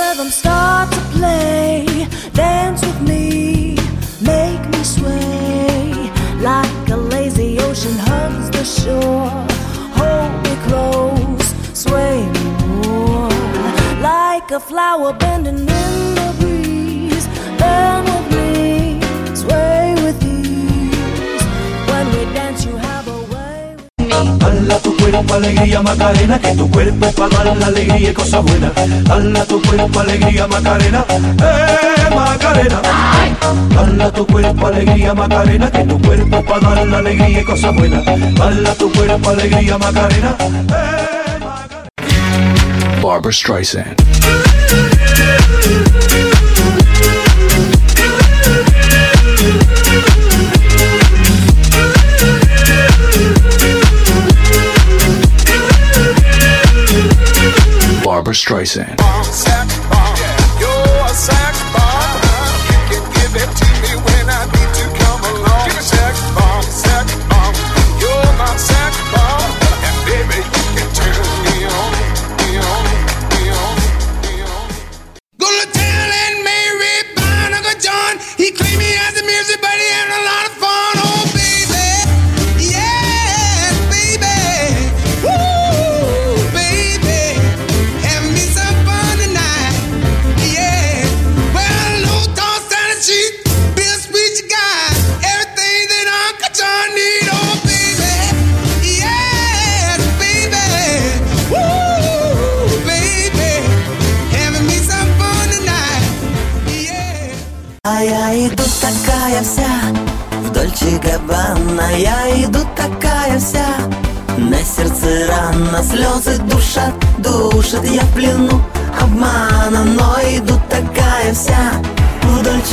rhythm start to play, dance with me, make me sway. Like a lazy ocean hugs the shore, hold me close, sway me more. Like a flower bending in the breeze, bend with me, sway with ease. When we dance you have a way with me. Dala tu cuerpo alegría Macarena, que tu cuerpo es para dar la alegría y cosas buenas. Dala tu cuerpo alegría Macarena, Macarena. Dala tu cuerpo alegría Macarena, que tu cuerpo es para dar la alegría y cosas buenas. Dala tu cuerpo alegría Macarena, Macarena. Barbra Streisand. Barbra Streisand. Sax bomb, you're a sax bomb. You can give it to me when I need to come along. Sax bomb, you're my sax bomb. And baby, you can turn me on, me on, me on, me on. Go to town and Mary Barnacle John. He claimed he has the music, but he had a lot of fun. Oh baby, yes baby, woo baby, have me some fun tonight. Yeah, well low toss down the sheet, be a sweet guy, everything that Uncle John need. Oh baby, yes baby, woo baby, having me some fun tonight. Yeah. А я иду такая вся в Дольче Габбана, я иду такая вся. На сердце рана, слезы душат, душат, я в плену обмана. Но иду такая вся в Дольче